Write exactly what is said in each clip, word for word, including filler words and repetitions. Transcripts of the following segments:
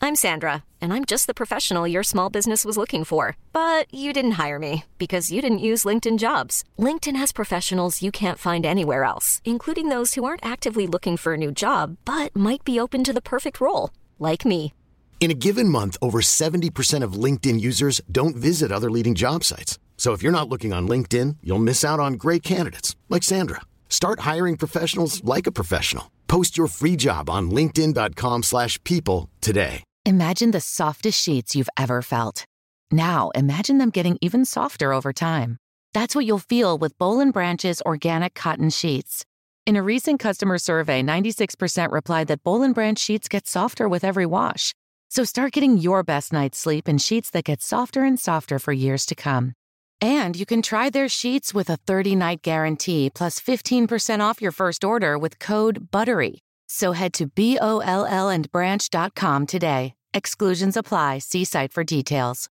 I'm Sandra, and I'm just the professional your small business was looking for. But you didn't hire me because you didn't use LinkedIn Jobs. LinkedIn has professionals you can't find anywhere else, including those who aren't actively looking for a new job, but might be open to the perfect role, like me. In a given month, over seventy percent of LinkedIn users don't visit other leading job sites. So if you're not looking on LinkedIn, you'll miss out on great candidates like Sandra. Start hiring professionals like a professional. Post your free job on linkedin dot com slash people today. Imagine the softest sheets you've ever felt. Now imagine them getting even softer over time. That's what you'll feel with Boll and Branch's organic cotton sheets. In a recent customer survey, ninety-six percent replied that Boll and Branch sheets get softer with every wash. So start getting your best night's sleep in sheets that get softer and softer for years to come. And you can try their sheets with a thirty-night guarantee plus fifteen percent off your first order with code BUTTERY. So head to B O L L and branch dot com today. Exclusions apply. See site for details.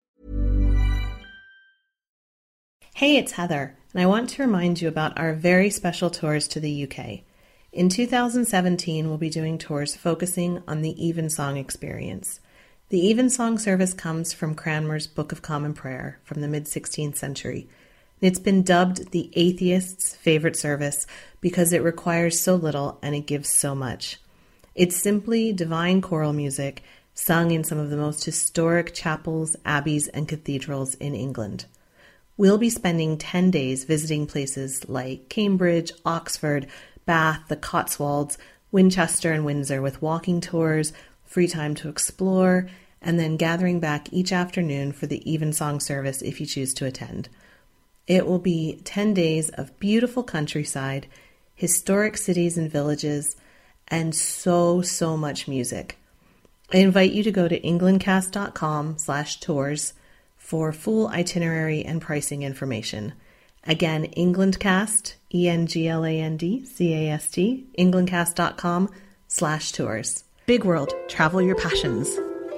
Hey, it's Heather, and I want to remind you about our very special tours to the U K. In two thousand seventeen, we'll be doing tours focusing on the Evensong experience. The Evensong service comes from Cranmer's Book of Common Prayer from the mid-sixteenth century. It's been dubbed the atheist's favorite service because it requires so little and it gives so much. It's simply divine choral music sung in some of the most historic chapels, abbeys, and cathedrals in England. We'll be spending ten days visiting places like Cambridge, Oxford, Bath, the Cotswolds, Winchester, and Windsor with walking tours, free time to explore, and then gathering back each afternoon for the Evensong service if you choose to attend. It will be ten days of beautiful countryside, historic cities and villages, and so, so much music. I invite you to go to englandcast dot com slash tours for full itinerary and pricing information. Again, Englandcast, E N G L A N D C A S T, englandcast dot com slash tours. Big world, travel your passions.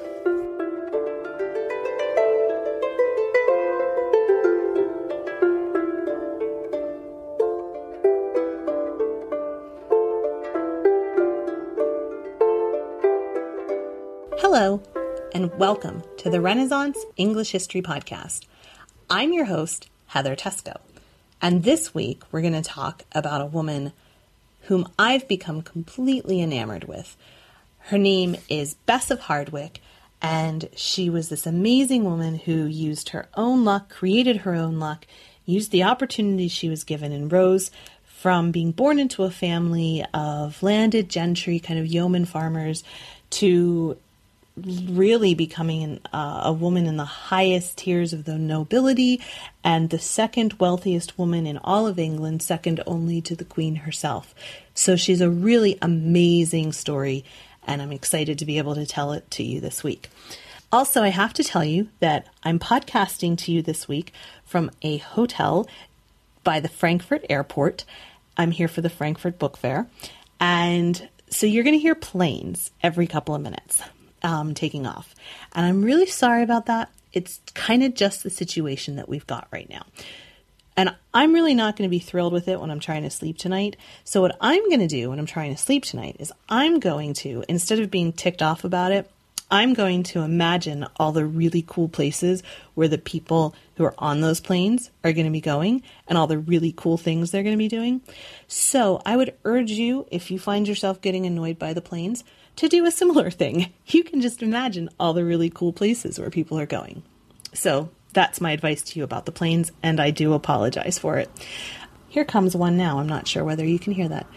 Hello, and welcome to the Renaissance English History Podcast. I'm your host, Heather Tesco, and this week we're going to talk about a woman whom I've become completely enamored with. Her name is Bess of Hardwick, and she was this amazing woman who used her own luck, created her own luck, used the opportunities she was given, and rose from being born into a family of landed gentry, kind of yeoman farmers, to really becoming uh, a woman in the highest tiers of the nobility and the second wealthiest woman in all of England, second only to the Queen herself. So she's a really amazing story, and I'm excited to be able to tell it to you this week. Also, I have to tell you that I'm podcasting to you this week from a hotel by the Frankfurt Airport. I'm here for the Frankfurt Book Fair, and so you're going to hear planes every couple of minutes. Um, taking off. And I'm really sorry about that. It's kind of just the situation that we've got right now. And I'm really not going to be thrilled with it when I'm trying to sleep tonight. So what I'm going to do when I'm trying to sleep tonight is I'm going to, instead of being ticked off about it, I'm going to imagine all the really cool places where the people who are on those planes are going to be going and all the really cool things they're going to be doing. So I would urge you, if you find yourself getting annoyed by the planes, to do a similar thing. You can just imagine all the really cool places where people are going. So that's my advice to you about the planes, and I do apologize for it. Here comes one now. I'm not sure whether you can hear that.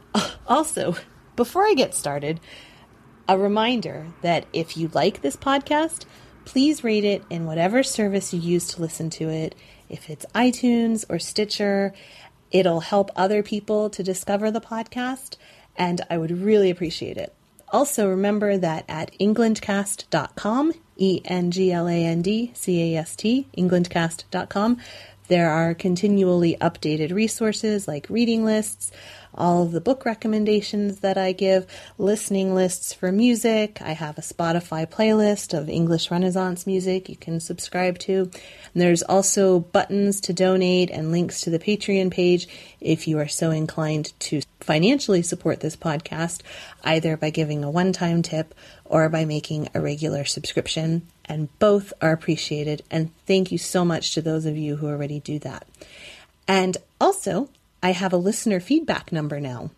Also, before I get started, a reminder that if you like this podcast, please rate it in whatever service you use to listen to it. If it's iTunes or Stitcher, it'll help other people to discover the podcast, and I would really appreciate it. Also, remember that at englandcast dot com, E N G L A N D C A S T, englandcast dot com, there are continually updated resources like reading lists, all of the book recommendations that I give, listening lists for music. I have a Spotify playlist of English Renaissance music you can subscribe to. And there's also buttons to donate and links to the Patreon page if you are so inclined to financially support this podcast, either by giving a one-time tip or by making a regular subscription. And both are appreciated. And thank you so much to those of you who already do that. And also, I have a listener feedback number now.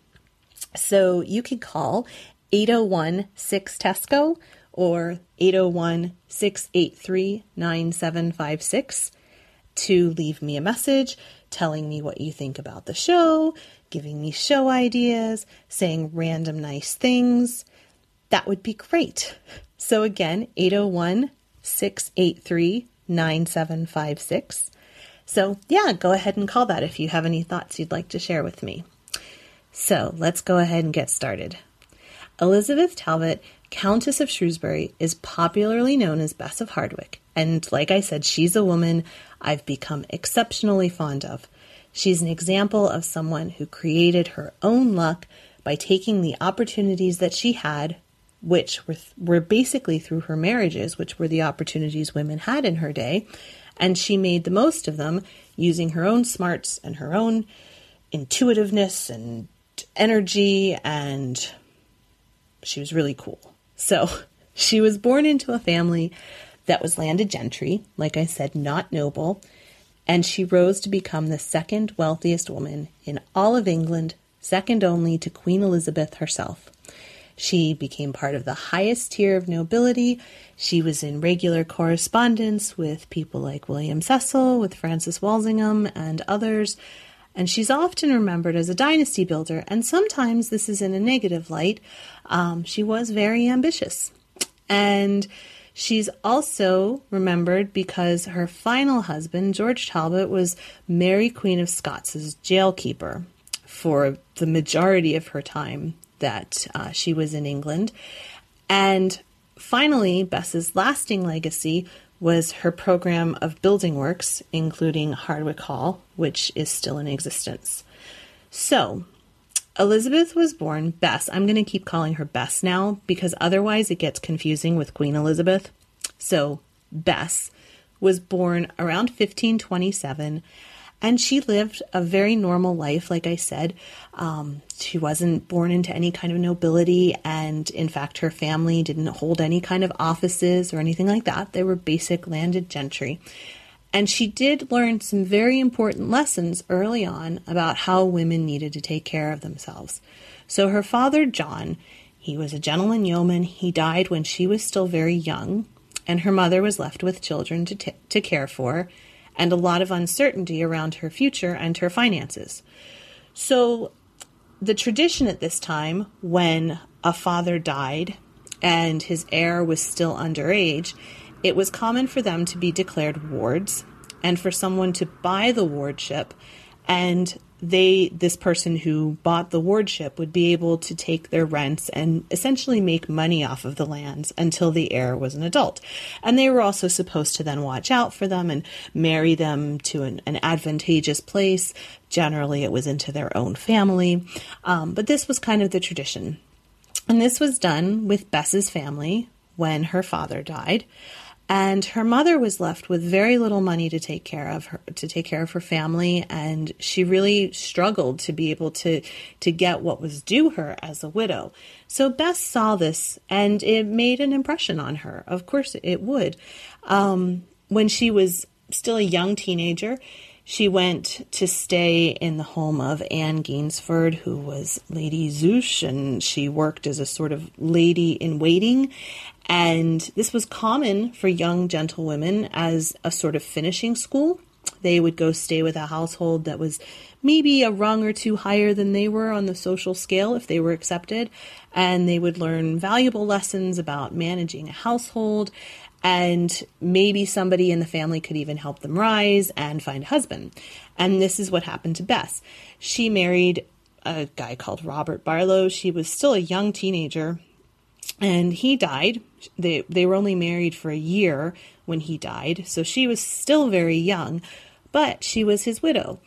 So you can call eight oh one, six, TESCO or eight oh one, six eight three, nine seven five six to leave me a message telling me what you think about the show, giving me show ideas, saying random nice things. That would be great. So again, eight oh one, six eight three, nine seven five six. So yeah, go ahead and call that if you have any thoughts you'd like to share with me. So let's go ahead and get started. Elizabeth Talbot, Countess of Shrewsbury, is popularly known as Bess of Hardwicke. And like I said, she's a woman I've become exceptionally fond of. She's an example of someone who created her own luck by taking the opportunities that she had, which were, were basically through her marriages, which were the opportunities women had in her day. And she made the most of them using her own smarts and her own intuitiveness and energy, and she was really cool. So she was born into a family that was landed gentry, like I said, not noble, and she rose to become the second wealthiest woman in all of England, second only to Queen Elizabeth herself. She became part of the highest tier of nobility. She was in regular correspondence with people like William Cecil, with Francis Walsingham, and others. And she's often remembered as a dynasty builder, and sometimes this is in a negative light. Um, she was very ambitious. And she's also remembered because her final husband, George Talbot, was Mary Queen of Scots' jailkeeper for the majority of her time that uh, she was in England. And finally, Bess's lasting legacy was her program of building works, including Hardwicke Hall, which is still in existence. So, Elizabeth was born Bess. I'm going to keep calling her Bess now because otherwise it gets confusing with Queen Elizabeth. So, Bess was born around fifteen twenty-seven, and she lived a very normal life, like I said. Um, she wasn't born into any kind of nobility, and in fact, her family didn't hold any kind of offices or anything like that. They were basic landed gentry. And she did learn some very important lessons early on about how women needed to take care of themselves. So her father, John, he was a gentleman yeoman. He died when she was still very young, and her mother was left with children to t- to care for, and a lot of uncertainty around her future and her finances. So the tradition at this time, when a father died and his heir was still underage, it was common for them to be declared wards and for someone to buy the wardship, and they, this person who bought the wardship would be able to take their rents and essentially make money off of the lands until the heir was an adult. And they were also supposed to then watch out for them and marry them to an, an advantageous place. Generally, it was into their own family. Um, but this was kind of the tradition. And this was done with Bess's family when her father died. And her mother was left with very little money to take care of her, to take care of her family, and she really struggled to be able to, to get what was due her as a widow. So Bess saw this, and it made an impression on her. Of course it would. Um, when she was still a young teenager, she went to stay in the home of Anne Gainsford, who was Lady Zouche, and she worked as a sort of lady in waiting. And this was common for young gentlewomen as a sort of finishing school. They would go stay with a household that was maybe a rung or two higher than they were on the social scale if they were accepted. And they would learn valuable lessons about managing a household. And maybe somebody in the family could even help them rise and find a husband. And this is what happened to Bess. She married a guy called Robert Barlow. She was still a young teenager, and he died. They they were only married for a year when he died, so she was still very young, but she was his widow.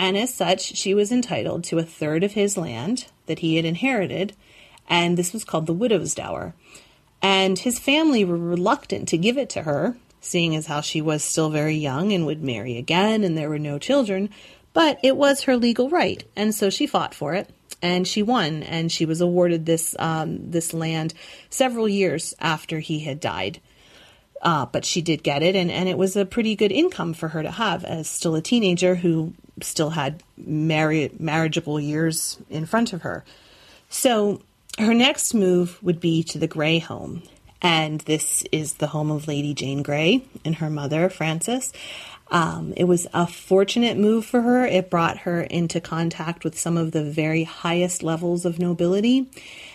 And as such, she was entitled to a third of his land that he had inherited, and this was called the widow's dower. And his family were reluctant to give it to her, seeing as how she was still very young and would marry again, and there were no children, but it was her legal right, and so she fought for it, and she won, and she was awarded this um, this land several years after he had died. Uh, but she did get it, and, and it was a pretty good income for her to have as still a teenager who still had marri- marriageable years in front of her. So her next move would be to the Grey home, and this is the home of Lady Jane Grey and her mother, Frances. Um, it was a fortunate move for her. It brought her into contact with some of the very highest levels of nobility.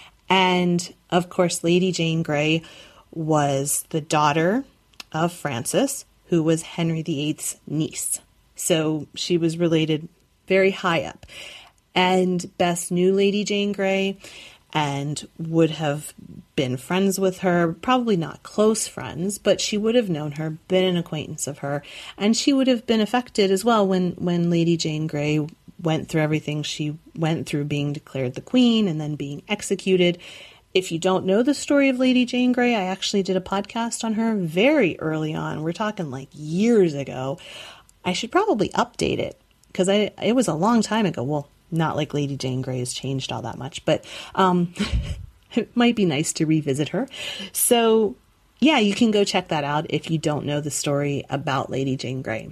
And, of course, Lady Jane Grey was the daughter of Frances, who was Henry the Eighth's niece. So she was related very high up. And Bess knew Lady Jane Grey and would have been friends with her, probably not close friends, but she would have known her, been an acquaintance of her, and she would have been affected as well when, when Lady Jane Grey went through everything she went through, being declared the queen and then being executed. If you don't know the story of Lady Jane Grey, I actually did a podcast on her very early on. We're talking like years ago. I should probably update it because I it was a long time ago. Well, not like Lady Jane Grey has changed all that much, but um, it might be nice to revisit her. So yeah, you can go check that out if you don't know the story about Lady Jane Grey.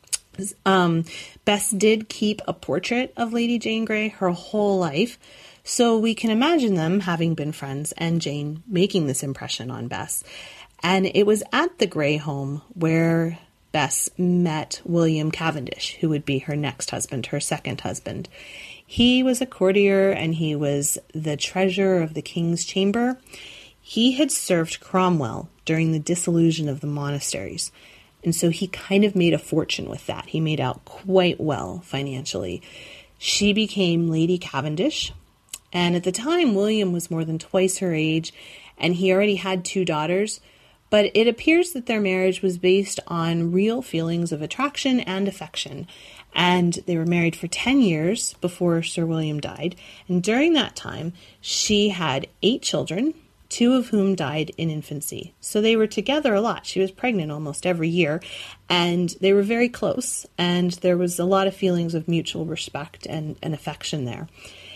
Um, Bess did keep a portrait of Lady Jane Grey her whole life. So we can imagine them having been friends and Jane making this impression on Bess. And it was at the Grey home where Bess met William Cavendish, who would be her next husband, her second husband. He was a courtier and he was the treasurer of the king's chamber. He had served Cromwell during the dissolution of the monasteries. And so he kind of made a fortune with that. He made out quite well financially. She became Lady Cavendish. And at the time, William was more than twice her age, and he already had two daughters. But it appears that their marriage was based on real feelings of attraction and affection. And they were married for ten years before Sir William died. And during that time, she had eight children, two of whom died in infancy. So they were together a lot. She was pregnant almost every year. And they were very close. And there was a lot of feelings of mutual respect and, and affection there.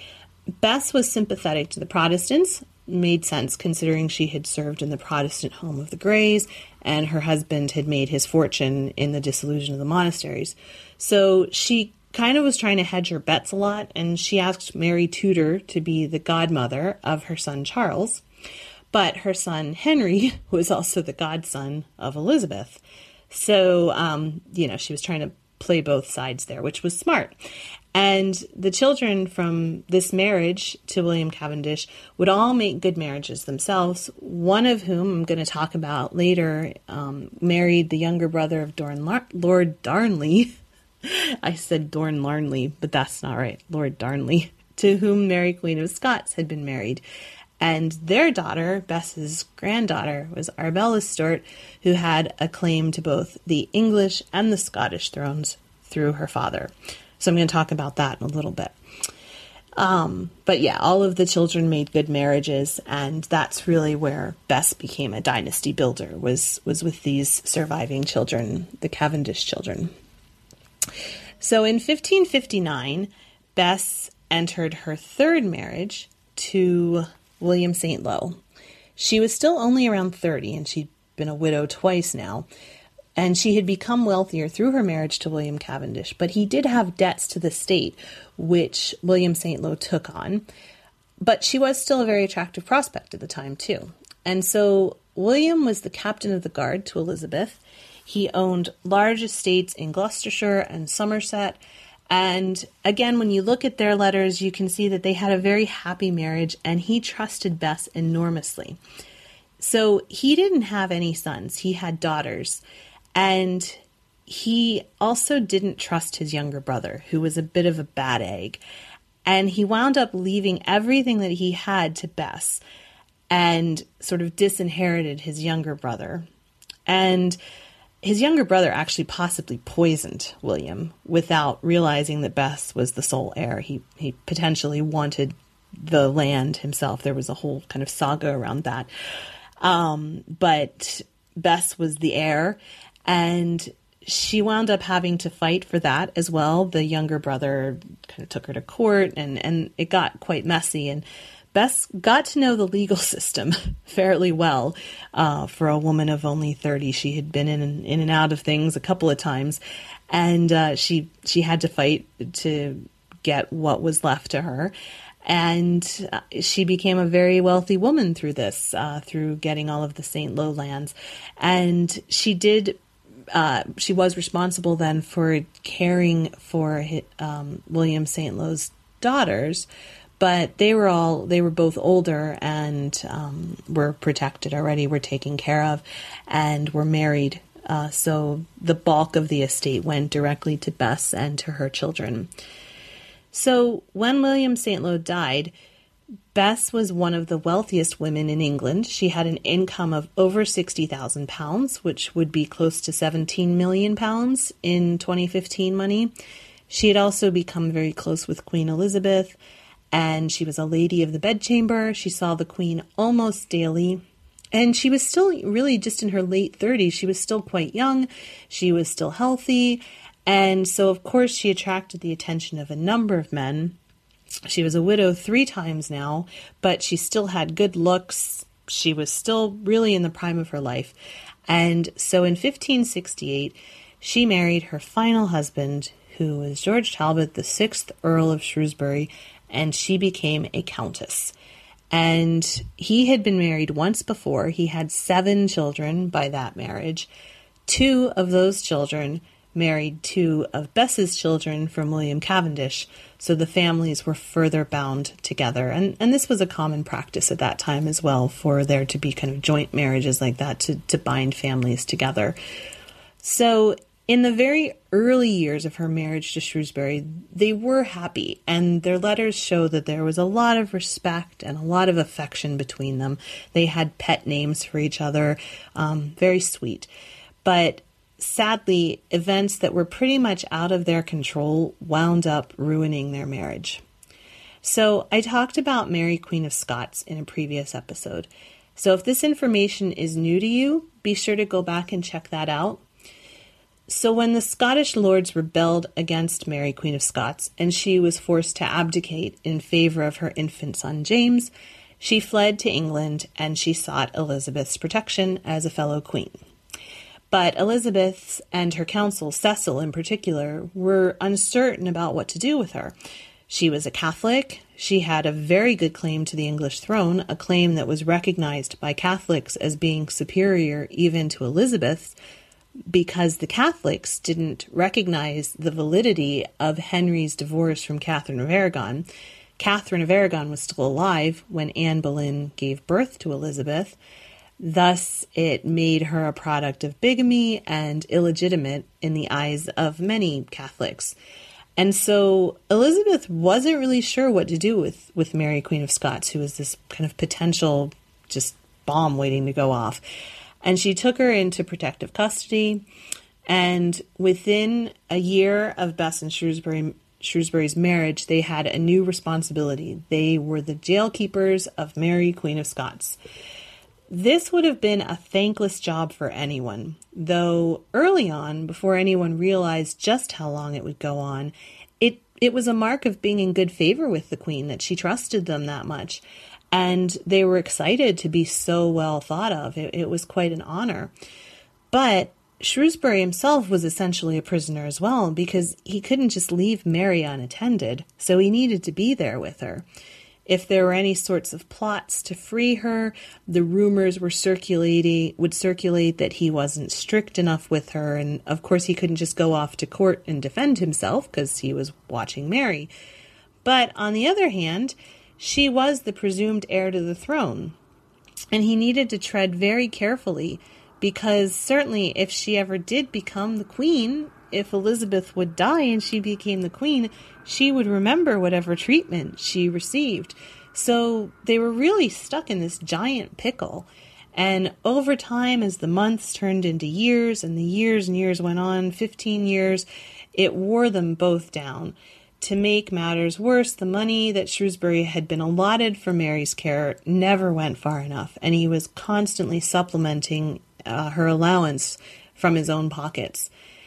Bess was sympathetic to the Protestants. Made sense considering she had served in the Protestant home of the Greys and her husband had made his fortune in the dissolution of the monasteries. So she kind of was trying to hedge her bets a lot, and she asked Mary Tudor to be the godmother of her son Charles. But her son Henry was also the godson of Elizabeth. So, um, you know, she was trying to play both sides there, which was smart. And the children from this marriage to William Cavendish would all make good marriages themselves, one of whom I'm going to talk about later, um, married the younger brother of Dorn Lar- Lord Darnley. I said Dorn Larnley, but that's not right. Lord Darnley, to whom Mary Queen of Scots had been married. And their daughter, Bess's granddaughter, was Arbella Stuart, who had a claim to both the English and the Scottish thrones through her father. So I'm going to talk about that in a little bit. Um, but yeah, all of the children made good marriages, and that's really where Bess became a dynasty builder, was, was with these surviving children, the Cavendish children. So in fifteen fifty-nine, Bess entered her third marriage to William Saint Lo. She was still only around thirty, and she'd been a widow twice now. And she had become wealthier through her marriage to William Cavendish, but he did have debts to the state, which William Saint Lo took on. But she was still a very attractive prospect at the time, too. And so William was the captain of the guard to Elizabeth. He owned large estates in Gloucestershire and Somerset. And again, when you look at their letters, you can see that they had a very happy marriage, and he trusted Bess enormously. So he didn't have any sons. He had daughters. And he also didn't trust his younger brother, who was a bit of a bad egg. And he wound up leaving everything that he had to Bess and sort of disinherited his younger brother. And his younger brother actually possibly poisoned William without realizing that Bess was the sole heir. He he potentially wanted the land himself. There was a whole kind of saga around that. Um, but Bess was the heir, and she wound up having to fight for that as well. The younger brother kind of took her to court, and, and it got quite messy. And Bess got to know the legal system fairly well. Uh, for a woman of only thirty, she had been in and, in and out of things a couple of times, and uh, she she had to fight to get what was left to her. And uh, she became a very wealthy woman through this, uh, through getting all of the Saint Lo lands. And she did, uh, she was responsible then for caring for um, William Saint Lo's daughters. But they were all, they were both older and um, were protected already, were taken care of, and were married. Uh, so the bulk of the estate went directly to Bess and to her children. So when William Saint Lo died, Bess was one of the wealthiest women in England. She had an income of over sixty thousand pounds, which would be close to seventeen million pounds in twenty fifteen money. She had also become very close with Queen Elizabeth, and she was a lady of the bedchamber. She saw the Queen almost daily, and she was still really just in her late thirties. She was still quite young. She was still healthy, and so, of course, she attracted the attention of a number of men. She was a widow three times now, but she still had good looks. She was still really in the prime of her life. And so in fifteen sixty-eight, she married her final husband, who was George Talbot, the sixth Earl of Shrewsbury, and she became a countess. And he had been married once before. He had seven children by that marriage. Two of those children married two of Bess's children from William Cavendish, so the families were further bound together. And and this was a common practice at that time as well, for there to be kind of joint marriages like that to, to bind families together. So in the very early years of her marriage to Shrewsbury, they were happy, and their letters show that there was a lot of respect and a lot of affection between them. They had pet names for each other, um, very sweet. But sadly, events that were pretty much out of their control wound up ruining their marriage. So I talked about Mary, Queen of Scots in a previous episode. So if this information is new to you, be sure to go back and check that out. So when the Scottish lords rebelled against Mary, Queen of Scots, and she was forced to abdicate in favor of her infant son James, she fled to England and she sought Elizabeth's protection as a fellow queen. But Elizabeth and her council, Cecil in particular, were uncertain about what to do with her. She was a Catholic. She had a very good claim to the English throne, a claim that was recognized by Catholics as being superior even to Elizabeth's, because the Catholics didn't recognize the validity of Henry's divorce from Catherine of Aragon. Catherine of Aragon was still alive when Anne Boleyn gave birth to Elizabeth. Thus, it made her a product of bigamy and illegitimate in the eyes of many Catholics. And so Elizabeth wasn't really sure what to do with, with Mary, Queen of Scots, who was this kind of potential just bomb waiting to go off. And she took her into protective custody. And within a year of Bess and Shrewsbury, Shrewsbury's marriage, they had a new responsibility. They were the jail keepers of Mary, Queen of Scots. This would have been a thankless job for anyone, though early on, before anyone realized just how long it would go on, it, it was a mark of being in good favor with the Queen that she trusted them that much. And they were excited to be so well thought of. It, it was quite an honor. But Shrewsbury himself was essentially a prisoner as well, because he couldn't just leave Mary unattended, so he needed to be there with her. If there were any sorts of plots to free her, the rumors were circulating would circulate that he wasn't strict enough with her, and of course he couldn't just go off to court and defend himself because he was watching Mary. But on the other hand, she was the presumed heir to the throne, and he needed to tread very carefully, because certainly if she ever did become the queen, if Elizabeth would die and she became the queen, she would remember whatever treatment she received. So they were really stuck in this giant pickle. And over time, as the months turned into years and the years and years went on, fifteen years, it wore them both down. To make matters worse, the money that Shrewsbury had been allotted for Mary's care never went far enough, and he was constantly supplementing uh, her allowance from his own pockets.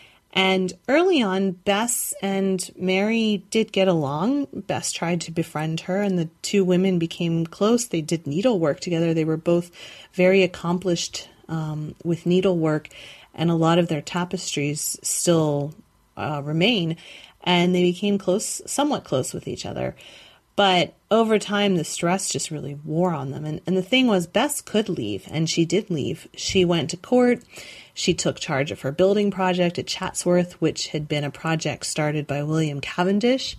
And early on, Bess and Mary did get along. Bess tried to befriend her, and the two women became close. They did needlework together. They were both very accomplished um, with needlework, and a lot of their tapestries still uh, remain. And they became close, somewhat close with each other. But over time, the stress just really wore on them. And, and the thing was, Bess could leave, and she did leave. She went to court. She took charge of her building project at Chatsworth, which had been a project started by William Cavendish.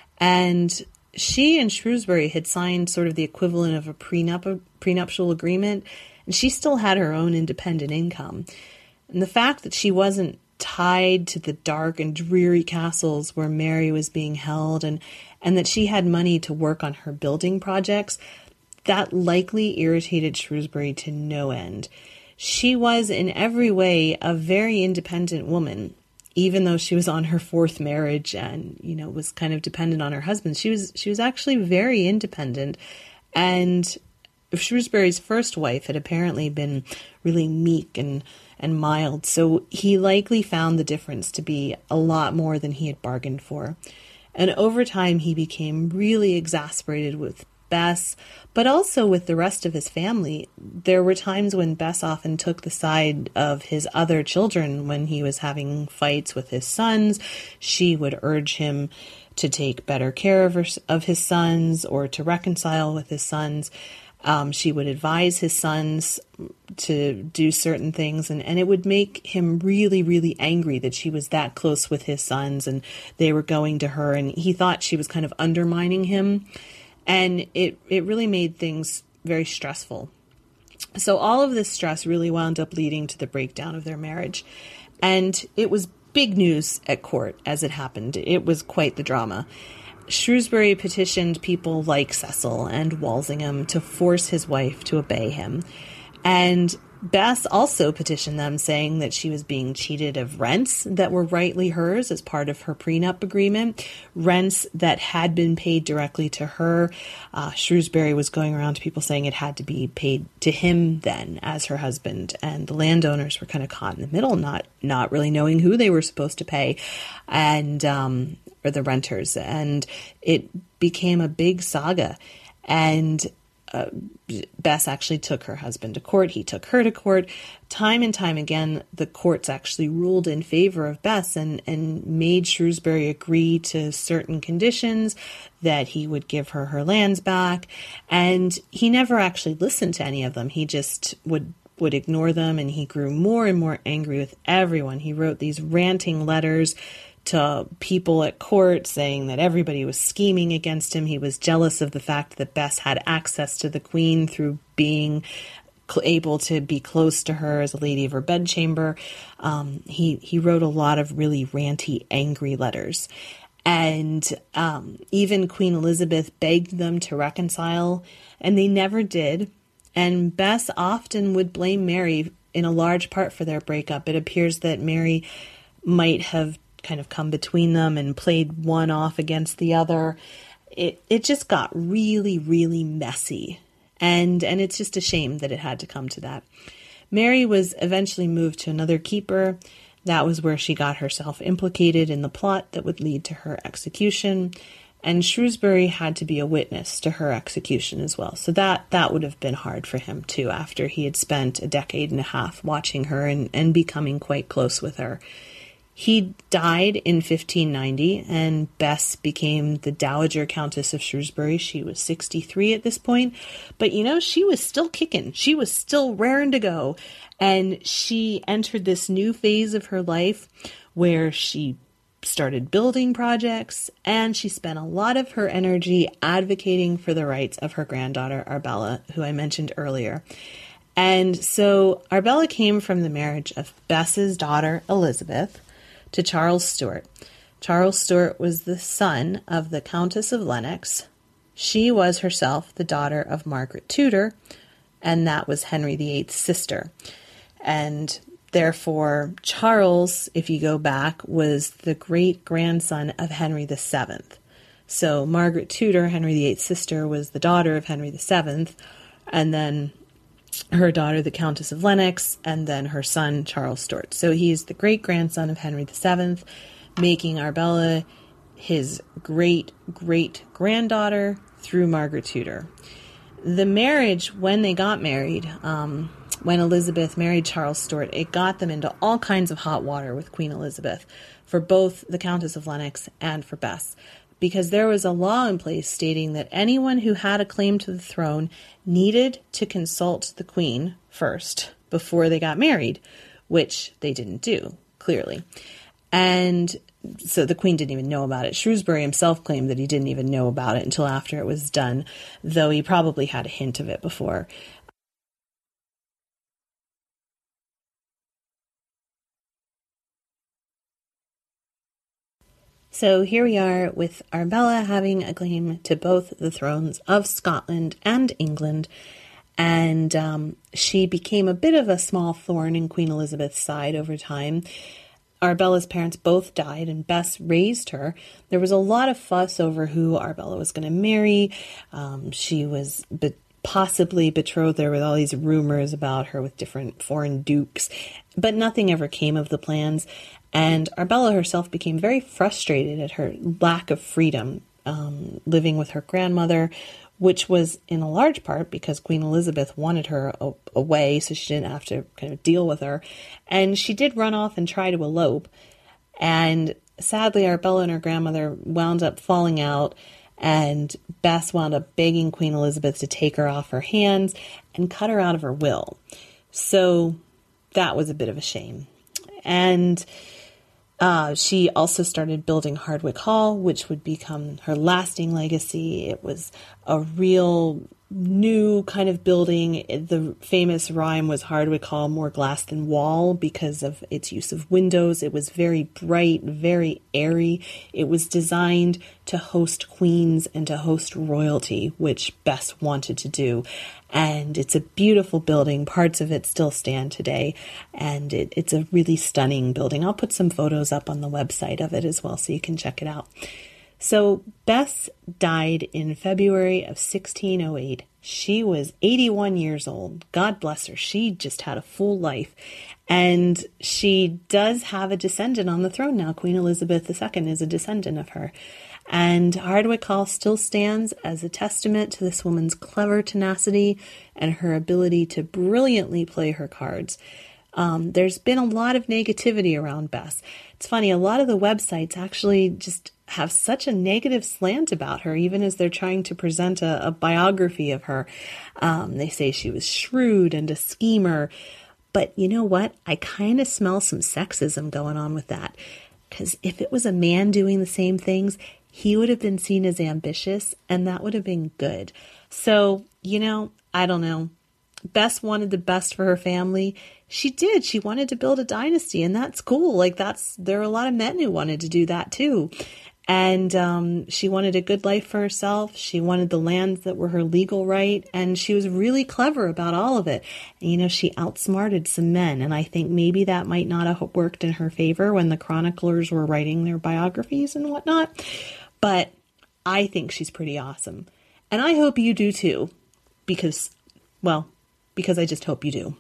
And she and Shrewsbury had signed sort of the equivalent of a prenup, prenuptial agreement, and she still had her own independent income. And the fact that she wasn't tied to the dark and dreary castles where Mary was being held, and, and that she had money to work on her building projects, that likely irritated Shrewsbury to no end. She was in every way a very independent woman, even though she was on her fourth marriage and, you know, was kind of dependent on her husband. She was she was actually very independent. And Shrewsbury's first wife had apparently been really meek and, and mild, so he likely found the difference to be a lot more than he had bargained for. And over time, he became really exasperated with Bess, but also with the rest of his family. There were times when Bess often took the side of his other children when he was having fights with his sons. She would urge him to take better care of, her, of his sons or to reconcile with his sons. Um, she would advise his sons to do certain things, and, and it would make him really, really angry that she was that close with his sons and they were going to her, and he thought she was kind of undermining him. And it, it really made things very stressful. So all of this stress really wound up leading to the breakdown of their marriage. And it was big news at court as it happened. It was quite the drama. Shrewsbury petitioned people like Cecil and Walsingham to force his wife to obey him. And Bess also petitioned them, saying that she was being cheated of rents that were rightly hers as part of her prenup agreement, rents that had been paid directly to her. Uh, Shrewsbury was going around to people saying it had to be paid to him then as her husband, and the landowners were kind of caught in the middle, not not really knowing who they were supposed to pay, and um, or the renters, and it became a big saga. And Uh, Bess actually took her husband to court. He took her to court. Time and time again, the courts actually ruled in favor of Bess and, and made Shrewsbury agree to certain conditions, that he would give her her lands back. And he never actually listened to any of them. He just would would ignore them, and he grew more and more angry with everyone. He wrote these ranting letters to people at court saying that everybody was scheming against him. He was jealous of the fact that Bess had access to the Queen through being able to be close to her as a lady of her bedchamber. Um, he, he wrote a lot of really ranty, angry letters. And um, even Queen Elizabeth begged them to reconcile, and they never did. And Bess often would blame Mary in a large part for their breakup. It appears that Mary might have kind of come between them and played one off against the other. It it just got really, really messy. And and it's just a shame that it had to come to that. Mary was eventually moved to another keeper. That was where she got herself implicated in the plot that would lead to her execution. And Shrewsbury had to be a witness to her execution as well. So that, that would have been hard for him too, after he had spent a decade and a half watching her and, and becoming quite close with her. He died in fifteen ninety, and Bess became the Dowager Countess of Shrewsbury. She was sixty-three at this point, but you know, she was still kicking. She was still raring to go, and she entered this new phase of her life where she started building projects, and she spent a lot of her energy advocating for the rights of her granddaughter, Arbella, who I mentioned earlier. And so Arbella came from the marriage of Bess's daughter, Elizabeth, to Charles Stuart. Charles Stuart was the son of the Countess of Lennox. She was herself the daughter of Margaret Tudor, and that was Henry the Eighth's sister. And therefore, Charles, if you go back, was the great-grandson of Henry the Seventh. So Margaret Tudor, Henry the Eighth's sister, was the daughter of Henry the Seventh, and then her daughter, the Countess of Lennox, and then her son, Charles Stuart. So he's the great-grandson of Henry the Seventh, making Arbella his great-great-granddaughter through Margaret Tudor. The marriage, when they got married, um, when Elizabeth married Charles Stuart, it got them into all kinds of hot water with Queen Elizabeth, for both the Countess of Lennox and for Bess, because there was a law in place stating that anyone who had a claim to the throne needed to consult the Queen first before they got married, which they didn't do, clearly. And so the Queen didn't even know about it. Shrewsbury himself claimed that he didn't even know about it until after it was done, though he probably had a hint of it before. So here we are with Arbella having a claim to both the thrones of Scotland and England, and um, she became a bit of a small thorn in Queen Elizabeth's side over time. Arbella's parents both died, and Bess raised her. There was a lot of fuss over who Arbella was going to marry. Um, she was be- possibly betrothed. There were all these rumors about her with different foreign dukes, but nothing ever came of the plans. And Arbella herself became very frustrated at her lack of freedom, um, living with her grandmother, which was in a large part because Queen Elizabeth wanted her a- away so she didn't have to kind of deal with her. And she did run off and try to elope. And sadly, Arbella and her grandmother wound up falling out, and Bess wound up begging Queen Elizabeth to take her off her hands and cut her out of her will. So that was a bit of a shame. And Uh, she also started building Hardwicke Hall, which would become her lasting legacy. It was a real new kind of building. The famous rhyme was Hardwicke Hall, more glass than wall, because of its use of windows. It was very bright, very airy. It was designed to host queens and to host royalty, which Bess wanted to do. And it's a beautiful building. Parts of it still stand today, and it, it's a really stunning building. I'll put some photos up on the website of it as well so you can check it out. So Bess died in February of sixteen oh eight. She was eighty-one years old. God bless her. She just had a full life. And she does have a descendant on the throne now. Queen Elizabeth the Second is a descendant of her. And Hardwicke Hall still stands as a testament to this woman's clever tenacity and her ability to brilliantly play her cards. Um, there's been a lot of negativity around Bess. It's funny, a lot of the websites actually just have such a negative slant about her, even as they're trying to present a, a biography of her. Um, they say she was shrewd and a schemer. But you know what? I kind of smell some sexism going on with that. Because if it was a man doing the same things, he would have been seen as ambitious, and that would have been good. So, you know, I don't know. Bess wanted the best for her family. She did. She wanted to build a dynasty, and that's cool. Like, that's, there are a lot of men who wanted to do that too. And um, she wanted a good life for herself. She wanted the lands that were her legal right. And she was really clever about all of it. And, you know, she outsmarted some men. And I think maybe that might not have worked in her favor when the chroniclers were writing their biographies and whatnot. But I think she's pretty awesome. And I hope you do too. Because, well, because I just hope you do.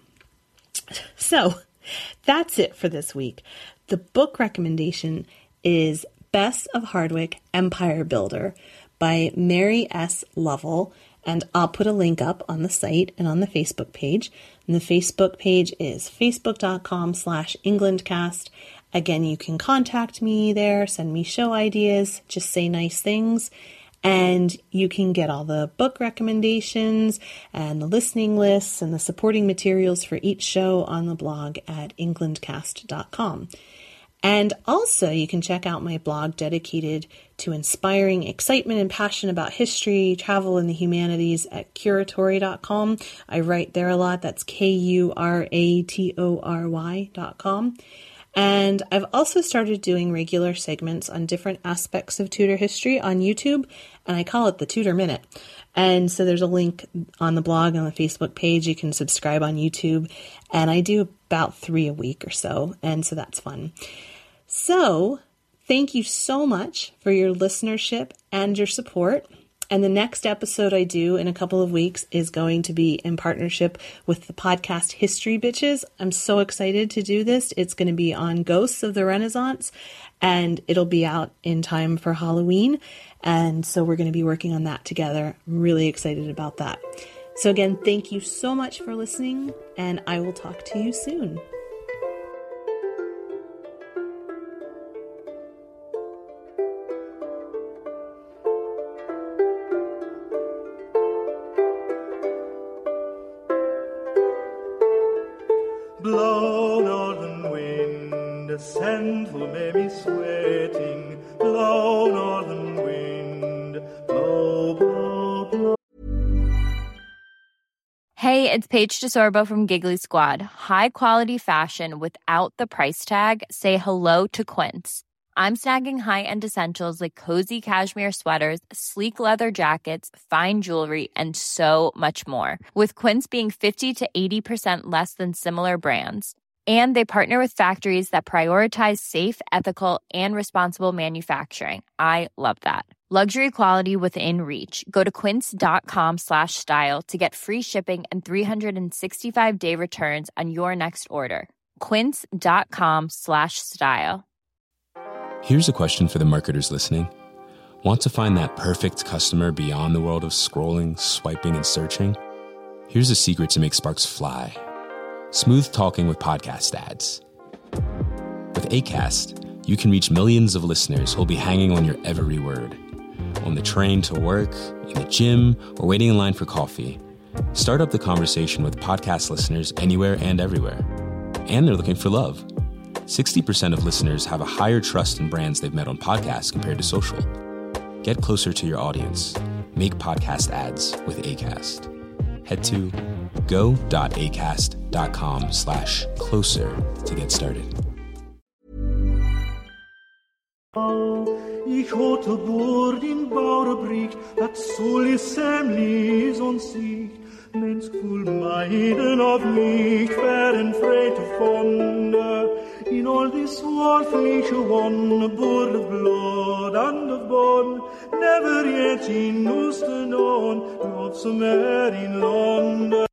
So that's it for this week. The book recommendation is Bess of Hardwicke, Empire Builder by Mary S. Lovell, and I'll put a link up on the site and on the Facebook page. And the Facebook page is facebook.com slash Englandcast. Again, you can contact me there, send me show ideas, just say nice things, and you can get all the book recommendations and the listening lists and the supporting materials for each show on the blog at englandcast dot com. And also, you can check out my blog dedicated to inspiring excitement and passion about history, travel, and the humanities at curatory dot com. I write there a lot. That's K U R A T O R Y dot com. And I've also started doing regular segments on different aspects of Tudor history on YouTube, and I call it the Tudor Minute. And so there's a link on the blog and on the Facebook page. You can subscribe on YouTube, and I do about three a week or so, and so that's fun. So thank you so much for your listenership and your support. And the next episode I do in a couple of weeks is going to be in partnership with the podcast History Bitches. I'm so excited to do this. It's going to be on ghosts of the Renaissance, and it'll be out in time for Halloween. And so we're going to be working on that together. I'm really excited about that. So again, thank you so much for listening, and I will talk to you soon. Blow, northern wind, a scent will make me sweating. Blow, northern wind, blow, blow, blow. Hey, it's Paige DeSorbo from Giggly Squad. High quality fashion without the price tag. Say hello to Quince. I'm snagging high-end essentials like cozy cashmere sweaters, sleek leather jackets, fine jewelry, and so much more. With Quince being fifty to eighty percent less than similar brands. And they partner with factories that prioritize safe, ethical, and responsible manufacturing. I love that. Luxury quality within reach. Go to quince.com slash style to get free shipping and three sixty-five day returns on your next order. Quince.com slash style. Here's a question for the marketers listening. Want to find that perfect customer beyond the world of scrolling, swiping, and searching? Here's a secret to make sparks fly. Smooth talking with podcast ads. With Acast, you can reach millions of listeners who'll be hanging on your every word. On the train to work, in the gym, or waiting in line for coffee. Start up the conversation with podcast listeners anywhere and everywhere. And they're looking for love. sixty percent of listeners have a higher trust in brands they've met on podcasts compared to social. Get closer to your audience. Make podcast ads with Acast. Head to go.acast.com slash closer to get started. Ich hatte bord in Bauerbricht, dat soll semlis und siegt. Mens cool meiden of mich, feren freit von in all this worldly one, a board of blood and of bone, never yet in Houston on, of some air in London.